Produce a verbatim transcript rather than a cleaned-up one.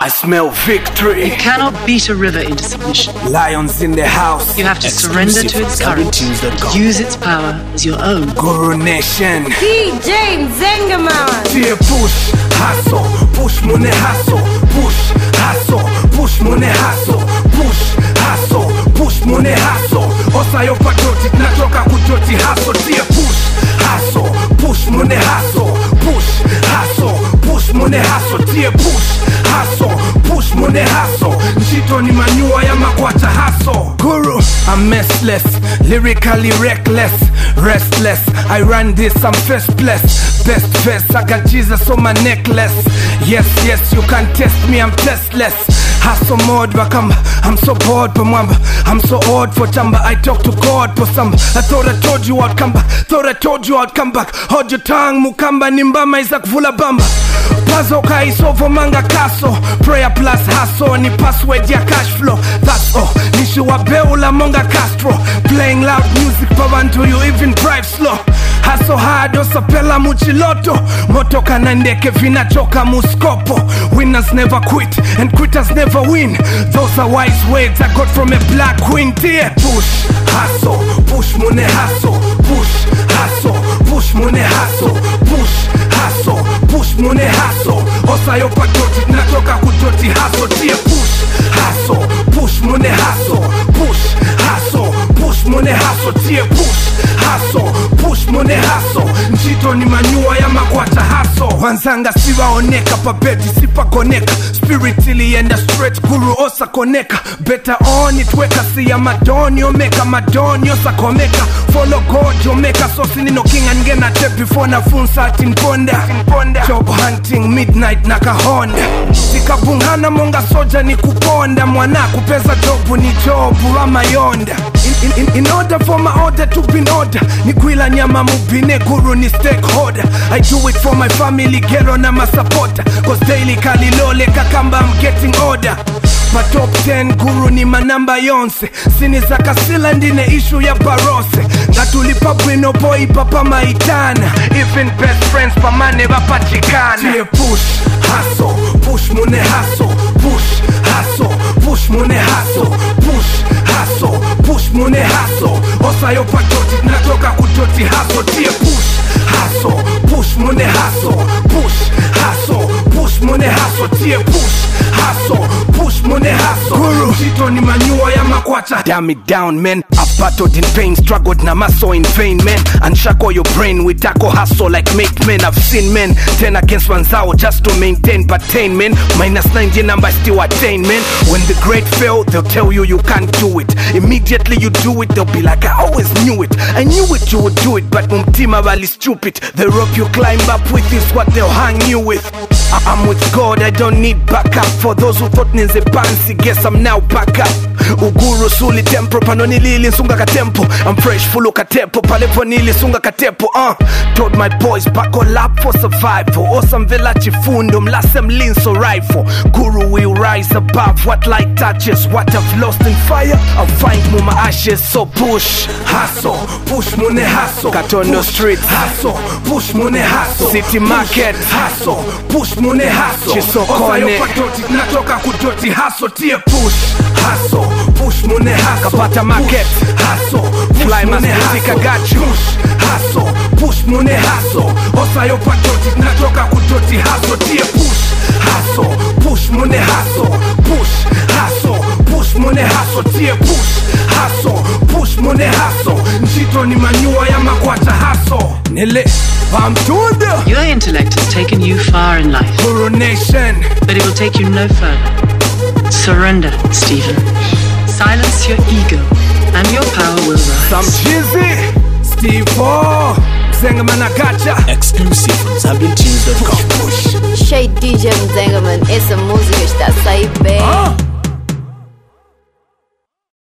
I smell victory. You cannot beat a river into submission. Lions in the house. You have to surrender to its current. Use its power as your own. Guru Nation. D J Mzengaman. Dear push, hustle, push money hustle, push, hustle, push money hustle, push, hustle, push money hustle. Osayo patriotic, natoka kujoti hustle. Dear push, hustle, push money hustle, push, hustle, push money hustle. Dear push, hustle, push money hustle. Nchito ni manyua ya makwata hustle. Guru, I'm messless, lyrically reckless, restless. I run this, I'm first blessed. Best vest, I got Jesus on my necklace. Yes, yes, you can test me, I'm testless. Hustle mode, but I'm, I'm so bored, but I'm so odd for chamba. I talk to God for some. I thought I told you I'd come back. Thought I told you I'd come back. Hold your tongue, mukamba nimbama izak vula bamba. Pazo kaisovo manga kaso. Prayer plus hustle ni password ya cash flow. That's all. Nishiwa beula monga Castro. Playing loud music power until you even drive slow. Hustle hard osapela muchiloto. Moto kanandeke vinachoka muskopo. Winners never quit and quitters never win. Those are wise words I got from a black queen. Dear push, hustle, push money hustle, push, hustle, push money hustle, push, hustle, push money hustle. Osayo patriotic, natoka kujoti hustle. Dear push, hustle, push money hustle, push, hustle, push money hustle. Dear push, hustle, push money hustle. Nchito ni manyua ya makwata hustle. Wanzanga siwa oneka pa bedi sipa koneka. Spirit ilienda straight guru osa koneka. Better on it weka siya madoni omeka. Madoni osa komeka. Follow God omeka. So sinino king and ngena tape before na funsa atinponda. Job hunting midnight naka honda. Sikabungana monga soja ni kuponda. Mwana kupeza jobu ni jobu ama yonda. In, in, in order for my order to be in order. Ni kuila nyama mubine guru ni stakeholder. I do it for my family gero na ma supporter. Cause daily kalilole kakamba I'm getting order. My top ten guru ni manamba yonse. Sini za kasila ndine issue ya barose. Na tulipa bwino boy papa maitana. Even best friends pa mane wapachikana. Dear push, hustle, push money hustle, push, hustle, push money hustle, push, hustle, push money hustle. Osayo patriotic, natoka kujoti hustle. Dear push, hustle, push money hustle, push, hustle, push money hustle. Dear push, hustle, push money hustle. Guru, chito ni manyua ya makwata. Damn it down, man. I've battled in pain, struggled na maso in vain, man. And shackle your brain with taco hustle like make men. I've seen men ten against one zao just to maintain, but ten men minus ninety number still attain, man. When the great fail, they'll tell you you can't do it. Immediately you do it, they'll be like, I always knew it. I knew it, you would do it, but mumtima valley stupid. The rope you climb up with is what they'll hang you with. I I'm with God, I don't need backup. For those who thought ninze pansi, guess I'm now back up. Uguru suli tempo, panoni lili sunga katempo. I'm fresh full katepo, palepo nili sunga katepo. Uh, told my boys buckle up for survival. Awesome vela chifundo, mlasem linso rifle. Guru will rise above what light touches. What I've lost in fire, I'll find muma ashes. So push, hustle, push money hustle. Katono streets, hustle, push money hustle. City market, hustle, push money hustle. Chisokone, patriotic, natoka kujoti hustle. Dear push, hustle, push money hustle. Kapata market, hustle, fly my music, I got you. Push, hustle, push money hustle. Osayo patriotic, natoka kujoti hustle. Dear push, hustle, push money hustle. Push, hustle, push money hustle. Dear push, hustle, push money hustle. Nchito ni manyua ya makwata hustle. Nile, I'm doing the. Your intellect has taken you far in life. Guru Nation. But it will take you no further. Surrender, Stephen. Silence your ego, and your power will rise. Some Jizzy, Steve O, Mzengaman Agacha. Exclusive from Zambian Tunes dot com. Shade D J Mzengaman, essa música está a sair bem.